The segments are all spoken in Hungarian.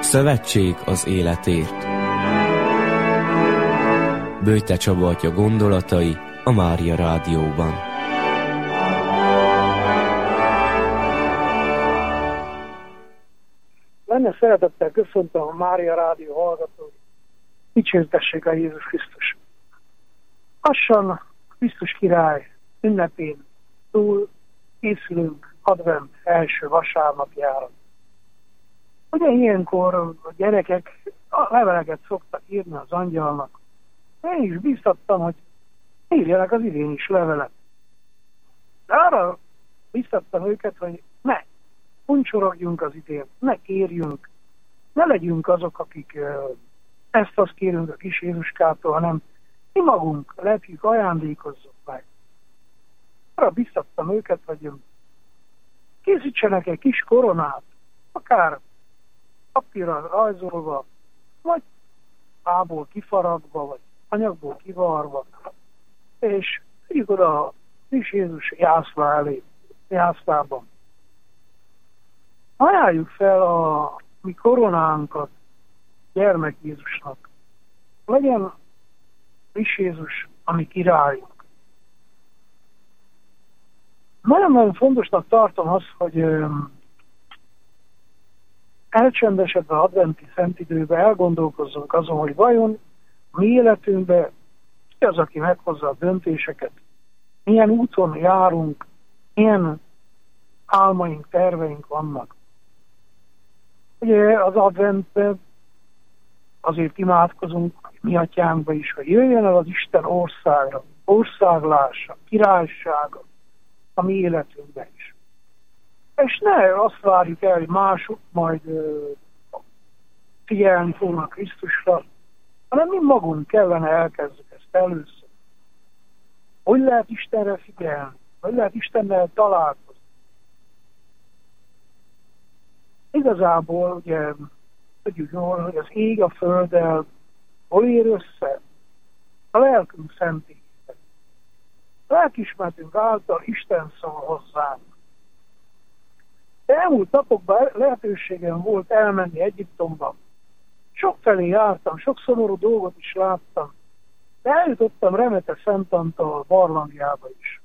Szövetség az életért. Böjte Csaba atya gondolatai a Mária Rádióban. Benne szeretettel köszöntöm a Mária Rádió hallgatóit. Dicsértessék a Jézus Krisztus. Lassan Krisztus király ünnepén túl készülünk advent első vasárnapjára. Ugye ilyenkor a gyerekek a leveleket szoktak írni az angyalnak. Én is bíztattam, hogy írjanak az idén is levelet. De arra bíztattam őket, hogy ne puncsorogjunk az idén, ne kérjünk, ne legyünk azok, akik ezt-azt kérünk a kis Jézuskától, hanem mi magunk lepjük, ajándékozzuk meg. Arra bíztattam őket, hogy készítsenek egy kis koronát, akár papírra rajzolva, vagy fából kifaragva, vagy anyagból kivarva, és tegyük oda a kis Jézus jászlá elé, jászlában. Ajánljuk fel a mi koronánkat gyermek Jézusnak. Legyen kis Jézus a mi királyunk. Nagyon-nagyon fontosnak tartom azt, hogy elcsendesedve adventi szentidőben elgondolkozzunk azon, hogy vajon mi életünkben ki az, aki meghozza a döntéseket, milyen úton járunk, milyen álmaink, terveink vannak. Ugye az adventben azért imádkozunk mi atyánkba is, hogy jöjjön el az Isten országra, országlása, királysága a mi életünkben is. És ne azt várjuk el, hogy mások majd figyelni fognak Krisztusra, hanem mi magunk kellene elkezdjük ezt először. Hogy lehet Istenre figyelni? Hogy lehet Istennel találkozni? Igazából ugye tudjuk jól, hogy az ég a földdel hol ér össze? A lelkünk szentélyében. A lelkiismeretünk által Isten szól hozzánk. De elmúlt napokban lehetőségem volt elmenni Egyiptomba. Sokfelé jártam, sok szomorú dolgot is láttam, de eljutottam Remete Szent Antal barlangjába is.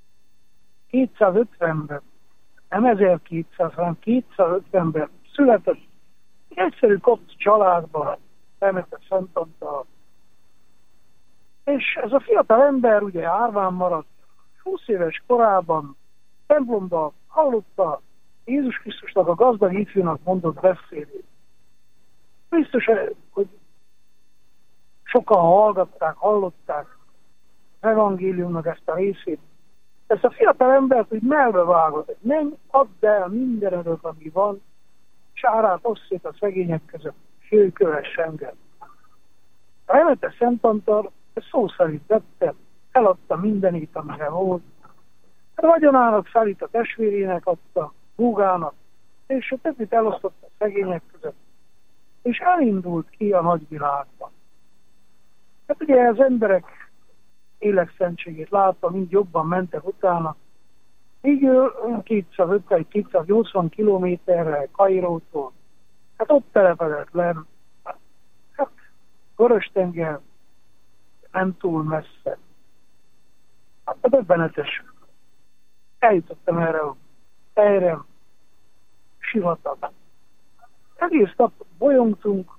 250-ben, nem 1200, hanem 250-ben született egy egyszerű kopt családban Remete Szent Antal. És ez a fiatal ember ugye árván maradt, 20 éves korában templomban hallotta Jézus Krisztusnak, a gazdag ifjúnak mondott beszédét. Biztos, hogy sokan hallgatták, hallották az evangéliumnak ezt a részét. Ezt a fiatal embert úgy melbevágott, hogy nem add el mindenedöt, ami van, és árát oszd szét a szegények között, és ő kövess engem. Remete Szent Antal ezt szó szerint tette, eladta mindenét, amire volt. A vagyonának felít a testvérének adta, húgának, és a többit elosztotta a szegények között, és elindult ki a nagyvilágba. Hát ugye az emberek élekszentségét látva, mind jobban mentek utána, így 250-280 kilométerre Kairótól, hát ott telepedett le, hát Vörös-tenger nem túl messze. Hát döbbenetes. Eljutottam erre a helyre, sivatag. Egész nap bolyongtunk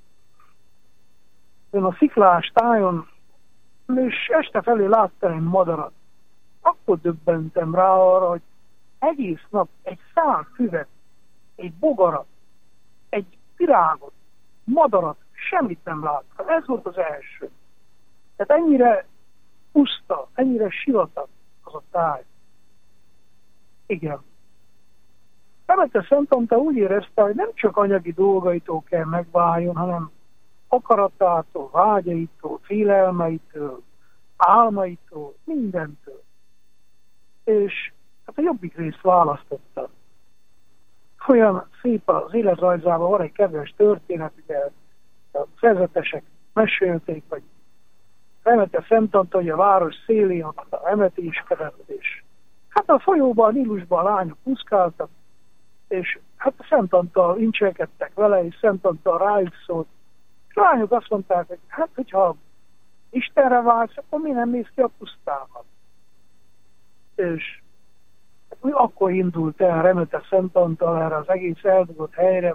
a sziklás tájon, és este felé láttam egy madarat. Akkor döbbentem rá arra, hogy egész nap egy szál füvet, egy bogarat, egy virágot, madarat, semmit nem láttam. Ez volt az első. Tehát ennyire puszta, ennyire sivatag az a táj. Igen. Remete Szent Antal úgy érezte, hogy nem csak anyagi dolgaitól kell megváljon, hanem akaratától, vágyaitól, félelmeitől, álmaitól, mindentől. És hát a jobbik részt választotta. Olyan szép az életrajzában van egy kedves történet, ugye a szerzetesek mesélték, hogy Remete Szent Antal, hogy a város szélén ott a emetéskedett, és hát a folyóban, a Nílusban a lányok puszkáltak, és hát a Szent Antal incselkedtek vele, és Szent Antal rájuk szólt. És a lányok azt mondták, hogy hát, hogyha Istenre válsz, akkor mi nem mész ki a pusztában? És akkor indult el Remete Szent Antal erre az egész eldugott helyre,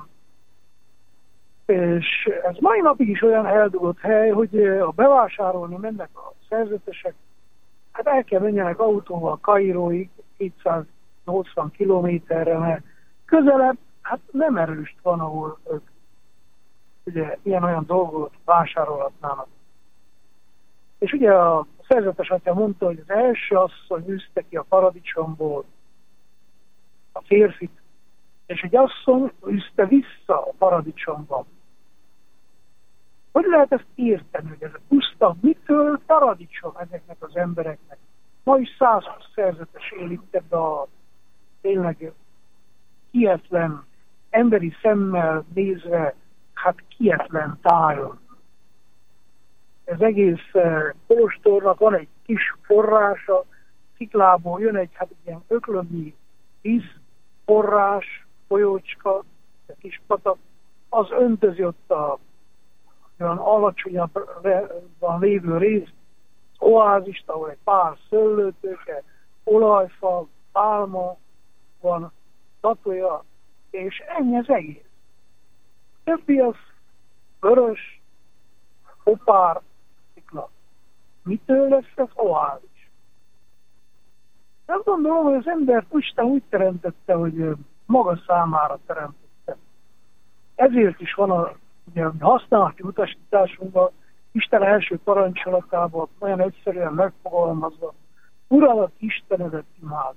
és ez mai napig is olyan eldugott hely, hogy a bevásárolni mennek a szerzetesek, hát el kell menjenek autóval Kairóig, 280 kilométerre, mert közelebb, hát nem erőst van, ahol ők ugye ilyen-olyan dolgot vásárolhatnának. És ugye a szerzetes atya mondta, hogy az első asszony űzte ki a paradicsomból a férfit, és egy asszony űzte vissza a paradicsomban. Hogy lehet ezt érteni, hogy ez a puszta, mitől paradicsom ezeknek az embereknek? Ma is 120 szerzetes él itt ebbe a tényleg kietlen, emberi szemmel nézve, hát kietlen tájon. Ez egész kolostornak van egy kis forrása, sziklából jön egy hát ilyen öklömi vízforrás, folyócska, egy kis patak, az öntözi ott a olyan alacsonyabban lévő részt, oázist, ahol egy pár szőlőtőke, olajfa, pálma van, tatúja, és ennyi az egész. Többi az vörös, opár, szikla. Mitől lesz ez oázis? Azt gondolom, hogy az ember Isten úgy teremtette, hogy maga számára teremtette. Ezért is van a használati utasításunkban, Isten első parancsolatában nagyon egyszerűen megfogalmazva, Uradat Istenedet imád.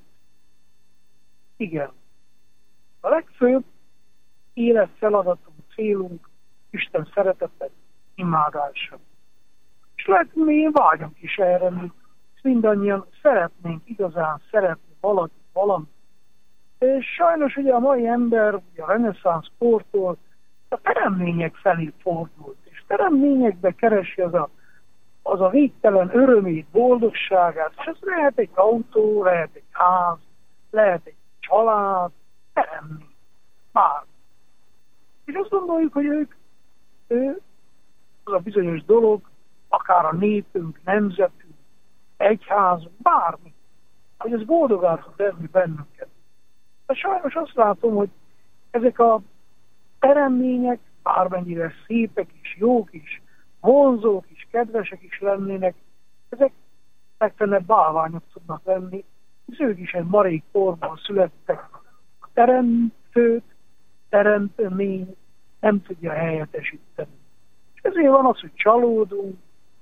Igen. A legfőbb életfeladatunk, célunk Isten szeretetet, imádása. És lehet, mi vágyunk is erre, mi mindannyian szeretnénk igazán szeretni valamit. És sajnos ugye a mai ember, ugye a reneszánsz kortól a teremmények felé fordult, és teremményekbe keresi az a végtelen örömét, boldogságát, és ez lehet egy autó, lehet egy ház, lehet egy család, teremmény, bármi. És azt gondoljuk, hogy ő az a bizonyos dolog, akár a népünk, nemzetünk, egyházunk, bármi, hogy ez boldogá tud tenni bennünket. De sajnos azt látom, hogy ezek a teremmények, bármennyire szépek is, jók is, vonzók is, kedvesek is lennének, ezek legfeljebb bálványok tudnak lenni, hisz ők is egy marék korban születtek. A teremtőt, teremtmény nem tudja helyettesíteni. És ezért van az, hogy csalódunk,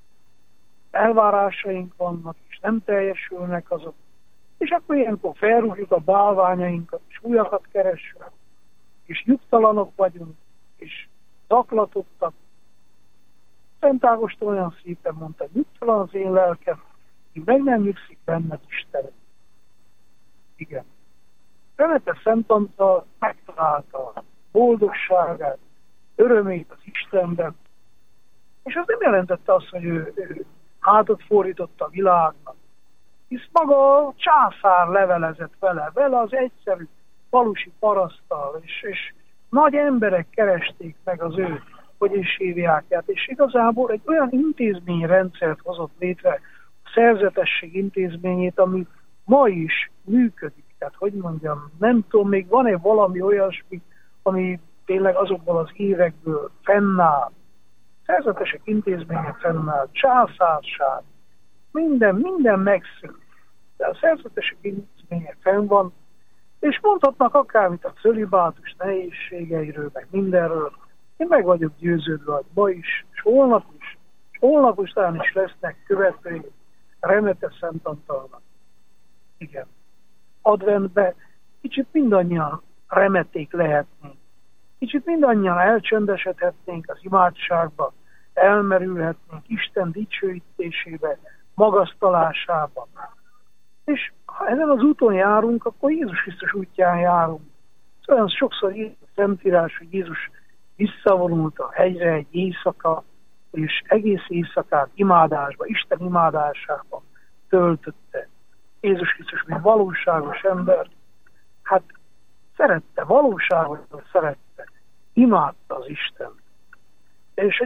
elvárásaink vannak, és nem teljesülnek azok. És akkor ilyenkor felrúgjuk a bálványainkat, és újakat keressünk, és nyugtalanok vagyunk, és zaklatottak. Szent Ágoston olyan szépen mondta, nyugtalan az én lelkem, így meg nem nyugszik benned Istenet. Igen. Remete Szent Antal megtalálta a boldogságát, örömét az Istenben, és az nem jelentette azt, hogy ő hátat fordította a világnak, hisz maga a császár levelezett vele az egyszerű falusi paraszttal, és nagy emberek keresték meg az ő, hogy is hívják, és igazából egy olyan intézményrendszert hozott létre, a szerzetesség intézményét, ami ma is működik. Tehát, hogy mondjam, nem tudom, még van-e valami olyasmi, ami tényleg azokból az évekből fennáll. Szerzetesek intézménye fennáll, császárság, minden megszűnt. De a szerzetesek intézménye fenn van, és mondhatnak akármit a cölibátus nehézségeiről, meg mindenről. Én meg vagyok győződve, hogy ma is, és holnap után is lesznek követői Remete Szent Antalnak. Igen. Adventben kicsit mindannyian remeték lehetnénk. Kicsit mindannyian elcsöndesedhetnénk az imádságba, elmerülhetnénk Isten dicsőítésébe, magasztalásában. És ha ezen az úton járunk, akkor Jézus Krisztus útján járunk. Olyan sokszor írt a Szentírás, hogy Jézus visszavonult a hegyre egy éjszaka, és egész éjszakát imádásba, Isten imádásába töltötte. Jézus Krisztus, mint valóságos ember, hát szerette, valóságban szerette, imádta az Isten. És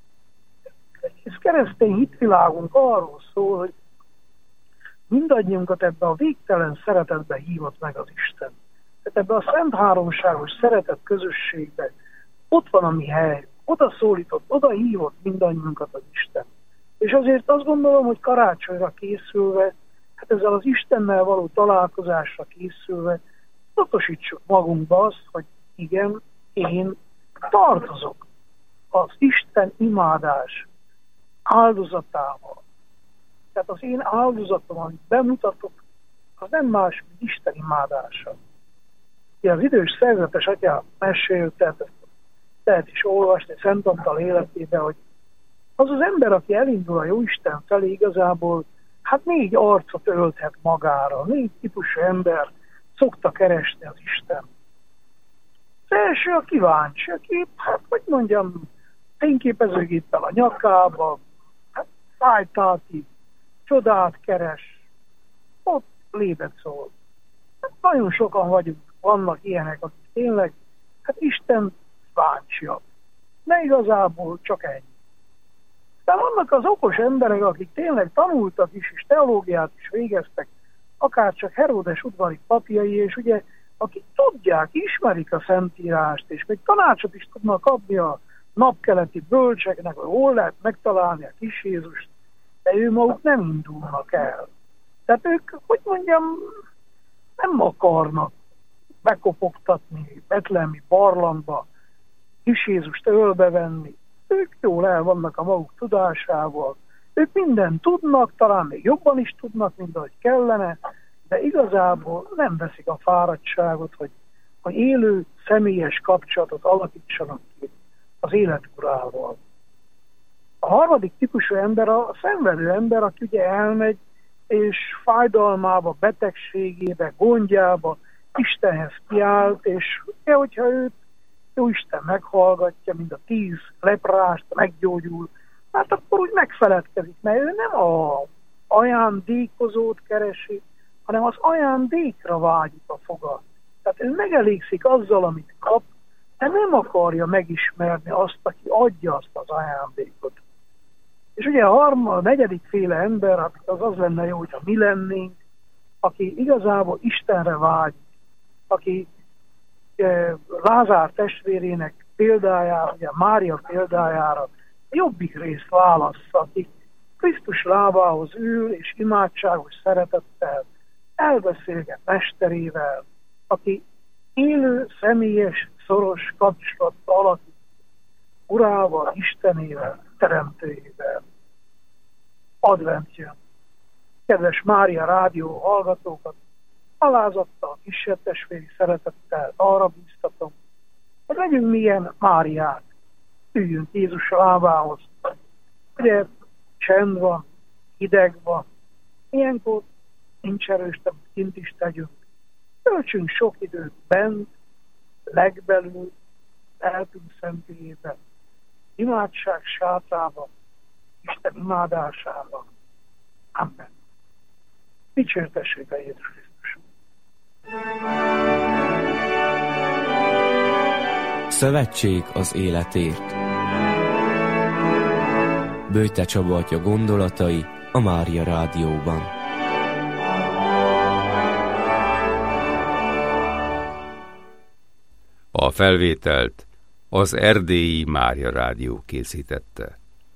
ez keresztény hitvilágunk arról szól, hogy mindannyiunkat ebbe a végtelen szeretetbe hívott meg az Isten. Tehát ebbe a szent háromságos szeretet közösségbe ott van a mi hely, oda szólított, oda hívott mindannyiunkat az Isten. És azért azt gondolom, hogy karácsonyra készülve, hát ezzel az Istennel való találkozásra készülve, tudatosítsuk magunkba azt, hogy igen, én tartozok az Isten imádás áldozatával. Tehát az én áldozatom, amit bemutatok, az nem más, mint Isten imádása. Ugye az idős szerzetes atya mesélt, tehát ezt lehet is olvasni Szent Antal életében, hogy az az ember, aki elindul a Jóisten felé, igazából hát 4 arcot ölthet magára, 4 típusú ember szokta keresni az Isten. Az első a kíváncsi, aki, hát hogy mondjam, fényképezőgéppel a nyakába, hát fájtáti, csodát keres, ott lébet szól. Hát nagyon sokan vannak ilyenek, akik tényleg, hát Isten váncsiak. De igazából csak ennyi. De vannak az okos emberek, akik tényleg tanultak is, és teológiát is végeztek, akár csak Heródes udvari papjai, és ugye, akik tudják, ismerik a Szentírást, és még tanácsot is tudnak adni a napkeleti bölcseknek, hogy hol lehet megtalálni a kis Jézust, de ő maguk nem indulnak el. Tehát ők, hogy mondjam, nem akarnak bekopogtatni betlehemi barlangba, kis Jézust ölbevenni. Ők jól el vannak a maguk tudásával. Ők mindent tudnak, talán még jobban is tudnak, mint ahogy kellene, de igazából nem veszik a fáradtságot, hogy élő, személyes kapcsolatot alakítsanak ki az életurával. A harmadik típusú ember a szenvedő ember, aki ugye elmegy, és fájdalmába, betegségébe, gondjába Istenhez kiállt, és ugye, hogyha őt jó Isten meghallgatja, mind a 10 leprást meggyógyul, hát akkor úgy megfeledkezik, mert ő nem a ajándékozót keresi, hanem az ajándékra vágyik a foga. Tehát ő megelégszik azzal, amit kap, de nem akarja megismerni azt, aki adja azt az ajándékot. És ugye a negyedik féle ember, az lenne jó, hogyha mi lennénk, aki igazából Istenre vágyik, aki Lázár testvérének példájára, ugye Mária példájára jobbik részt válassza, aki Krisztus lábához ül és imádságos szeretettel elbeszélget mesterével, aki élő, személyes, szoros kapcsolatot alakít Urával, Istenével, Teremtőjével. Advent jön. Kedves Mária rádió hallgatókat, alázattal, kisebb testvéri szeretettel arra bíztatom, hogy legyünk milyen Máriák, üljünk Jézus lábához. Ugye csend van, hideg van, ilyenkor nincs erős, de kint is tegyünk. Töltsünk sok időt bent, legbelül, lelkünk szentélyében, imádság sátában, Isten imádásában. Amen. Dicsértessék a Jézus Krisztus. Szövetség az életért. Böjte Csaba atya gondolatai a Mária Rádióban. A felvételt az Erdélyi Mária Rádió készítette.